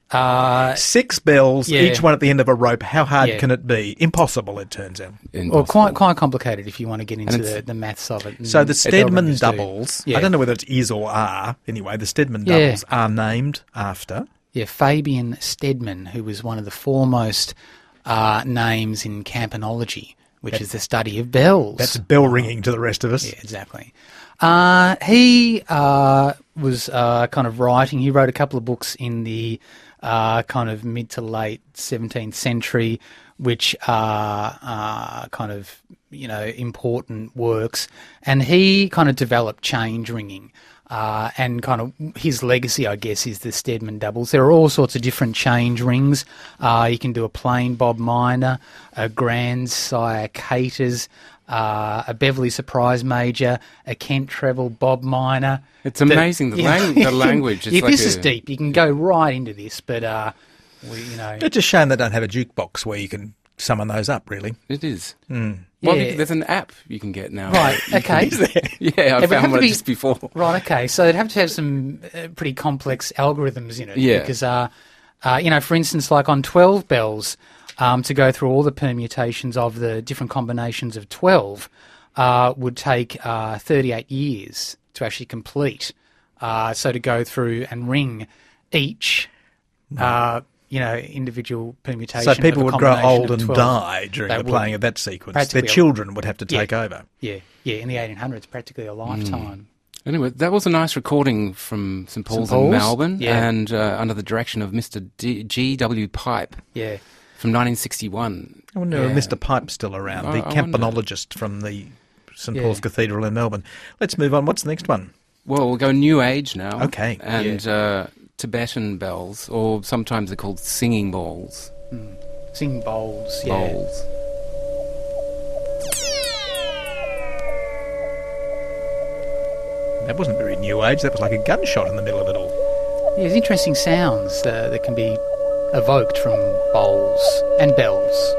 uh, Six bells, Yeah. each one at the end of a rope. How hard Yeah. can it be? Impossible, it turns out. well, quite quite complicated if you want to get into And it's- the, the maths of it. So and the bell Stedman ringers do. doubles, Yeah. I don't know whether it's is or are, anyway, the Stedman Yeah. doubles are named after... Yeah, Fabian Stedman, who was one of the foremost uh, names in campanology, which is the study of bells. That's bell ringing to the rest of us. Yeah, exactly. Uh, he uh, was uh, kind of writing. He wrote a couple of books in the uh, kind of mid to late seventeenth century, which are uh, kind of, you know, important works. And he kind of developed change ringing. Uh, and kind of his legacy, I guess, is the Stedman doubles. There are all sorts of different change rings. Uh, you can do a plain Bob Minor, a grand Sire Caters, uh, a Beverley Surprise Major, a Kent treble Bob Minor. It's amazing, the you know, lang- the language, it's yeah, like this is a- deep. You can go right into this, but uh, we, you know, It's a shame they don't have a jukebox where you can summon those up, really. It is. Mm. Well, Yeah. there's an app you can get now. Right, You can- okay. yeah, I It would have found to one be- just before. Right, okay. So it'd have to have some uh, pretty complex algorithms in it. Yeah. Because, uh, uh, you know, for instance, like on twelve bells, um, to go through all the permutations of the different combinations of twelve uh, would take uh, thirty-eight years to actually complete. Uh, so to go through and ring each, uh, you know, individual permutation. So people of a would grow combination old of and twelve. die during They the would. playing of that sequence. Their Practically a- children would have to Yeah. take over. Yeah, yeah. In the eighteen hundreds, practically a lifetime. Anyway, that was a nice recording from St Paul's, Paul's? in Melbourne, Yeah. and uh, under the direction of Mister D- G W Pipe Yeah. from nineteen sixty-one. I wonder Yeah. if Mister Pipe's still around, I- the I wonder. campanologist from the St Yeah. Paul's Cathedral in Melbourne. Let's move on. What's the next one? Well, we'll go New Age now. Okay. And uh, Tibetan bells, or sometimes they're called singing bowls. Singing bowls, yeah. Bowls. That wasn't very new age. That was like a gunshot in the middle of it all. Yeah, there's interesting sounds uh, that can be evoked from bowls and bells.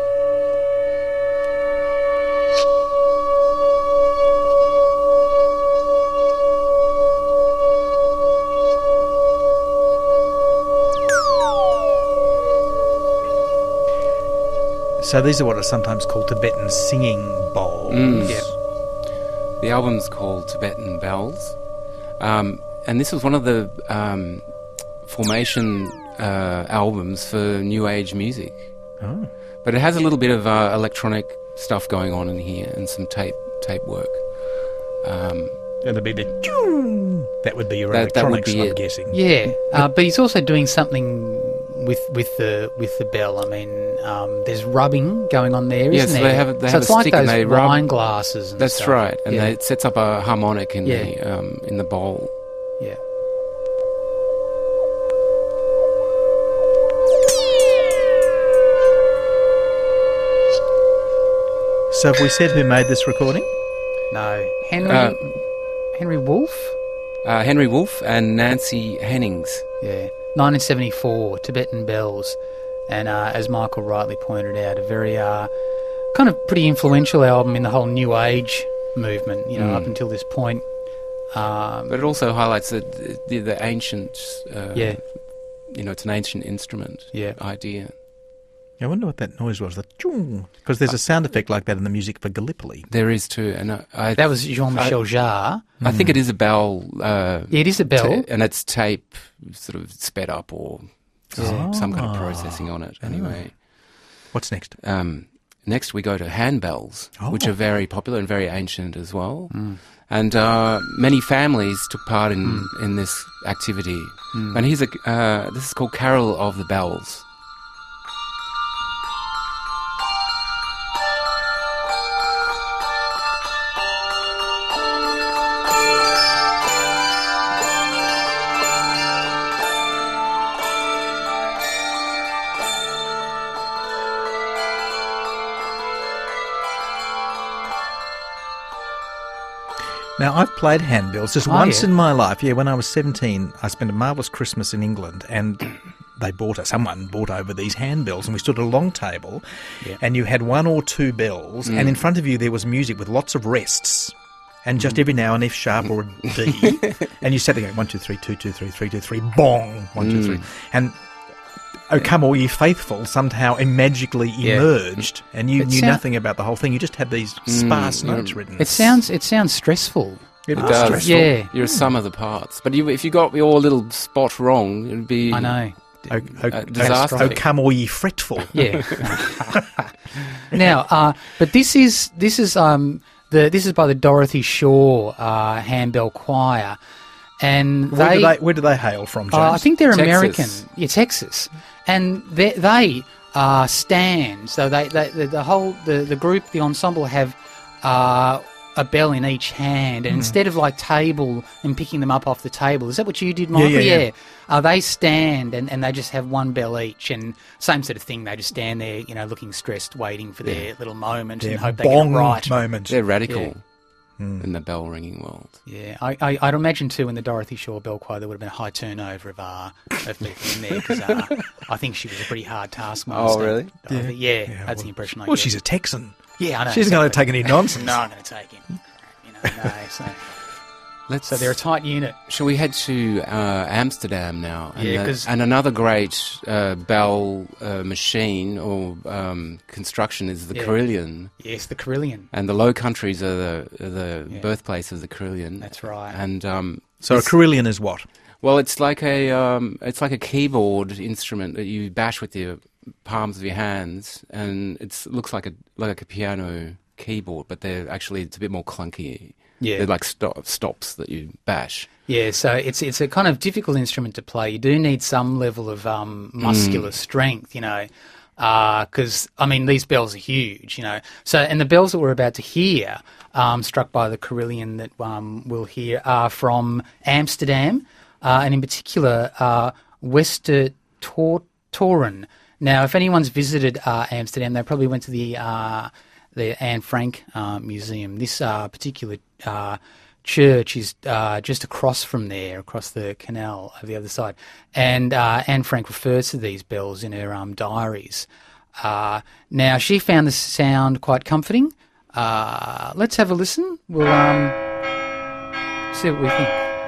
So these are what are sometimes called Tibetan singing bowls. Mm. Yeah. The album's called Tibetan Bells. Um, and this was one of the um, formation uh, albums for New Age music. Oh. But it has a little bit of uh, electronic stuff going on in here and some tape tape work. Um, That'd be the tune. That would be your That- that would electronics, be I'm it. guessing. Yeah, uh, but he's also doing something with with the with the bell. I mean, um, there's rubbing going on there, Yes, isn't they there? have a- they so have it's a like stick and those they rub- wine glasses. And that's stuff. right, and yeah. they, it sets up a harmonic in Yeah. the um, in the bowl. yeah. So have we said who made this recording? No, Henry Uh, Henry Wolfe. Uh, Henry Wolfe and Nancy Hennings. Yeah, nineteen seventy-four, Tibetan Bells, and uh, as Michael rightly pointed out, a very uh, kind of pretty influential album in the whole New Age movement. You know, Mm. up until this point. Um, But it also highlights the the, the ancient. Uh, Yeah. You know, it's an ancient instrument. Yeah. Idea. I wonder what that noise was. The chung. Because there's a sound effect like that in the music for Gallipoli. There is too, and I, I that was Jean-Michel Jarre. I think it is a bell. Uh, Yeah, it is a bell. ta- and it's tape sort of sped up or Yeah. some kind of Ah. processing on it. Anyway, What's next? um, next we go to handbells, Oh. which are very popular and very ancient as well. Mm. And uh, many families took part in, mm. in this activity. Mm. And here's a, uh, this is called Carol of the Bells. Now, I've played handbells just Oh, once yeah. in my life. Yeah, when I was seventeen, I spent a marvellous Christmas in England, and they bought us, someone brought over these handbells, and we stood at a long table, Yeah. and you had one or two bells, Mm. and in front of you there was music with lots of rests, and just every now and F sharp or a D, and you sat there going, one, two, three, two, two, three, three, two, three, bong, one, two, three, and "O Come All Ye Faithful" somehow magically Yeah. emerged, and you It knew sound- nothing about the whole thing. You just had these sparse Mm, notes mm. written. It sounds it sounds stressful. It It was does. stressful. Yeah. You're a sum of the parts. But you, if you got your little spot wrong, it'd be I know. Oh, oh, Uh, oh, disaster. oh, come all ye fretful. Yeah. Now, uh, but this is this is um the this is by the Dorothy Shaw uh, Handbell Choir, and Where, they, do they, where do they hail from, James? uh, I think they're Texas. American. Yeah, Texas, and they they uh, stand. So they, they the, the whole the, the group the ensemble have uh, a bell in each hand, and Mm. instead of like table and picking them up off the table, is that what you did, Michael? yeah, yeah. Uh, they stand and, and they just have one bell each, and same sort of thing. They just stand there, you know, looking stressed, waiting for their little moment Their and hope they get it bong right. moment. they're radical Yeah. in the bell ringing world. Yeah, I, I, I'd imagine too in the Dorothy Shaw Bell Choir there would have been a high turnover of uh, of people in there because uh, I think she was a pretty hard taskmaster. Oh, really? I think- yeah, Yeah, that's well- the impression I Well, get. she's a Texan. Yeah, I know. She isn't going to exactly. take any nonsense. No, I'm going to take him. You know, no. So, Let's, so they're a tight unit. Shall we head to uh, Amsterdam now? And, Yeah, uh, 'cause- and another great uh, bell uh, machine or um, construction is the Yeah. carillon. Yes, the carillon. And the Low Countries are the are the Yeah. birthplace of the carillon. That's right. And um, So a it's- carillon is what? well, it's like a um, it's like a keyboard instrument that you bash with your palms of your hands, and it's, it looks like a like a piano keyboard, but they're actually it's a bit more clunky. Yeah. They're like stop, stops that you bash. Yeah, so it's it's a kind of difficult instrument to play. You do need some level of um, muscular Mm. strength, you know, because I mean these bells are huge, you know. So and the bells that we're about to hear, um, struck by the carillon that um, we'll hear, are from Amsterdam, uh, and in particular uh, Westertoren. Now, if anyone's visited uh, Amsterdam, they probably went to the uh, the Anne Frank uh, Museum. This uh, particular uh, church is uh, just across from there, across the canal over the other side. And uh, Anne Frank refers to these bells in her um, diaries. Uh, now, she found the sound quite comforting. Uh, let's have a listen. We'll um, see what we think.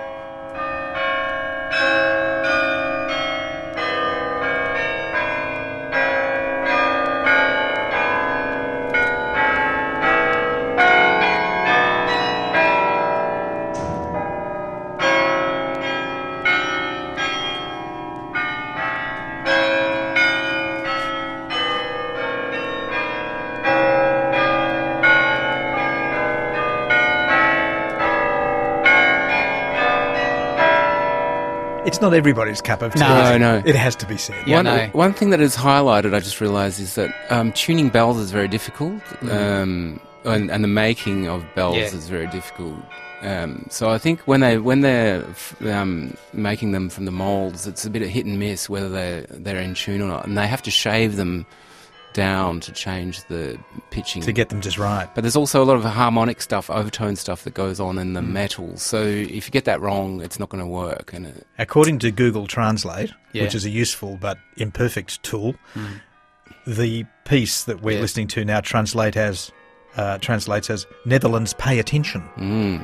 It's not everybody's cup of tea. No, is it? no. It has to be said. Yeah, one, no. one thing that is highlighted, I just realised, is that um, tuning bells is very difficult, um, and, and the making of bells Yeah. is very difficult. Um, so I think when they when they're f- um, making them from the moulds, it's a bit of hit and miss whether they they're in tune or not, and they have to shave them down to change the pitching To get them just right. But there's also a lot of harmonic stuff, overtone stuff that goes on in the metal. So if you get that wrong, it's not going to work. And it, According to Google Translate, Yeah. which is a useful but imperfect tool, the piece that we're Yeah. listening to now translate as uh, translates as Netherlands pay attention. mm.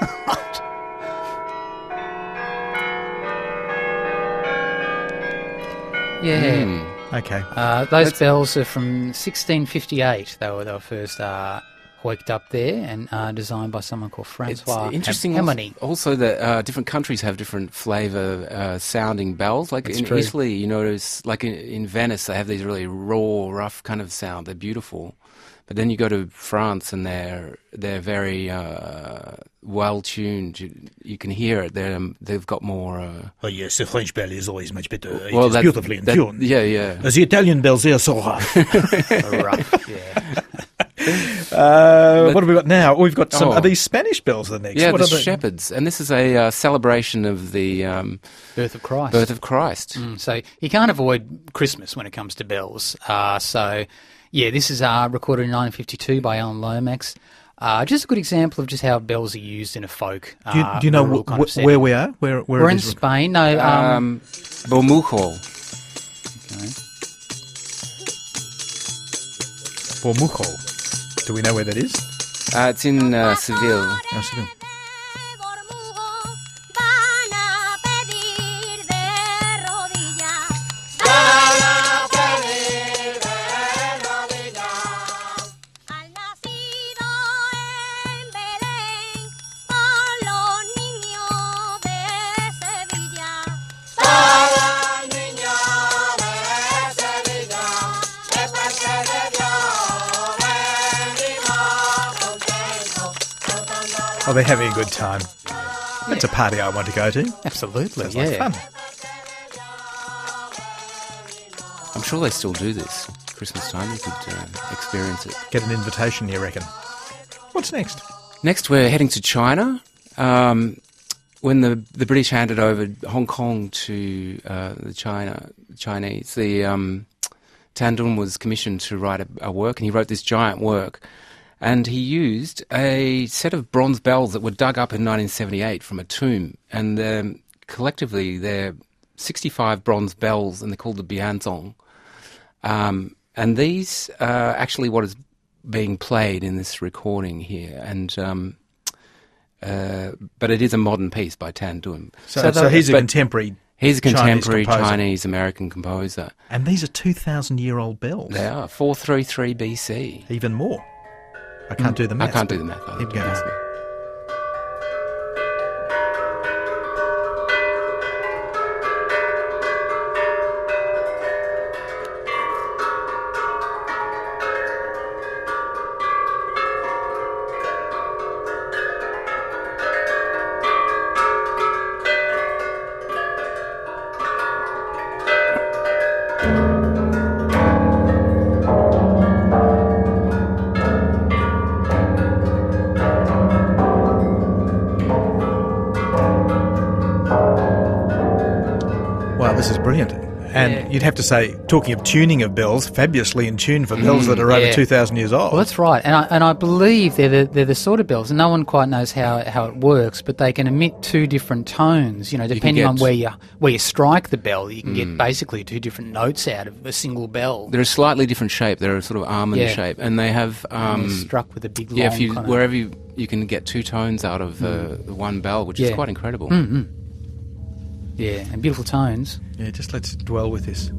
Yeah. Mm. Okay. Uh, those bells are from sixteen fifty-eight. They were, they were first uh, hoiked up there and uh, designed by someone called Francois. It's interesting How also, many? also that uh, different countries have different flavour uh, sounding bells. Like That's in true. Italy, you notice, like in, in Venice, they have these really raw, rough kind of sound. They're beautiful. But then you go to France and they're they're very uh, well tuned. You, you can hear it. They're, um, they've got more. Uh, oh yes, the French bell is always much better. It well, is that, beautifully in that, tune. Yeah, yeah. The Italian bells they are so rough. rough, yeah. Uh, what have we got now? We've got some. Oh. Are these Spanish bells the next? Yeah, what the are they? shepherds, and this is a uh, celebration of the um, birth of Christ. Birth of Christ. Mm, so you can't avoid Christmas when it comes to bells. Uh, so yeah, this is uh, recorded in nineteen fifty-two by Alan Lomax. Uh, just a good example of just how bells are used in a folk. Uh, Do you, do you know rural wh- kind of wh- setting. where we are? Where, where We're it in is? Spain. No, um, Um, Bormujol. Bormujol. Do we know where that is? Uh, it's in uh, Seville. Oh, Seville. Oh, they're having a good time. That's a party I want to go to. Absolutely, Sounds yeah. like fun. I'm sure they still do this. Christmas time, you could uh, experience it. Get an invitation, you reckon? What's next? Next, we're heading to China. Um, when the the British handed over Hong Kong to uh, the China Chinese, the um, Tan Dun was commissioned to write a, a work, and he wrote this giant work. And he used a set of bronze bells that were dug up in nineteen seventy-eight from a tomb. And um, collectively, they're sixty-five bronze bells, and they're called the Bianzong. Um, and these are actually what is being played in this recording here. And um, uh, but it is a modern piece by Tan Dun. So, so, so he's a contemporary He's a contemporary Chinese Chinese-American composer. And these are two thousand year old bells. They are, four thirty-three B C. Even more. I can't do the math. I can't do the math. Keep going. Wow, this is brilliant. And Yeah. you'd have to say, talking of tuning of bells, fabulously in tune for bells that are over yeah. two thousand years old. Well, that's right, and I, and I believe they're the, they're the sort of bells, and no one quite knows how, how it works, but they can emit two different tones, you know, depending on get- where you where you strike the bell, you can get basically two different notes out of a single bell. They're a slightly different shape. They're a sort of almond Yeah. shape, and they have And um, they're struck with a big yeah. long If you kind of- wherever you, you can get two tones out of uh, the one bell, which is Yeah. quite incredible. Mm-hmm. Yeah, and beautiful tones. Yeah, just let's dwell with this.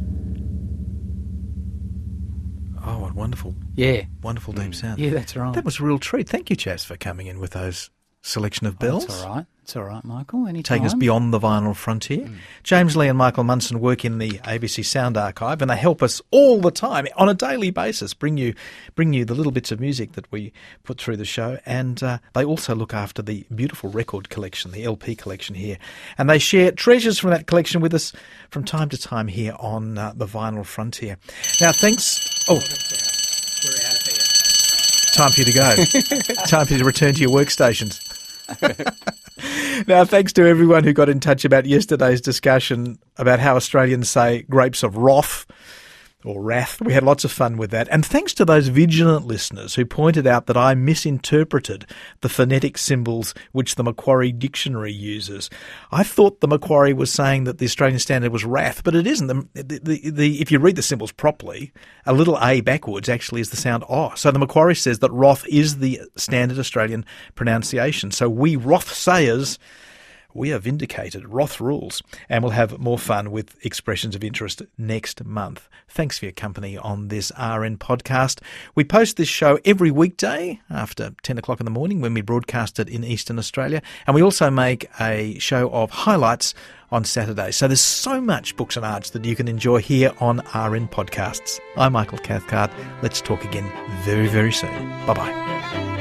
Oh, what wonderful, Yeah. wonderful deep sound. Yeah, that's right. That was a real treat. Thank you, Chas, for coming in with those selection of bells. That's all right. It's all right, Michael. Anytime. Take us beyond the vinyl frontier. Mm. James Lee and Michael Munson work in the A B C Sound Archive, and they help us all the time, on a daily basis, bring you bring you the little bits of music that we put through the show. And uh, they also look after the beautiful record collection, the L P collection here. And they share treasures from that collection with us from time to time here on uh, the Vinyl Frontier. Now, thanks... Oh, We're out of here. time for you to go. Time for you to return to your workstations. Now, thanks to everyone who got in touch about yesterday's discussion about how Australians say grapes of wrath or wrath. We had lots of fun with that. And thanks to those vigilant listeners who pointed out that I misinterpreted the phonetic symbols which the Macquarie Dictionary uses. I thought the Macquarie was saying that the Australian Standard was wrath, but it isn't. The, the, the, the, if you read the symbols properly, a little a backwards actually is the sound O. So the Macquarie says that wrath is the standard Australian pronunciation. So we wrathsayers, we are vindicated. Roth rules. And we'll have more fun with expressions of interest next month. Thanks for your company on this R N podcast. We post this show every weekday after ten o'clock in the morning when we broadcast it in Eastern Australia. And we also make a show of highlights on Saturday. So there's so much books and arts that you can enjoy here on R N Podcasts. I'm Michael Cathcart. Let's talk again very, very soon. Bye-bye.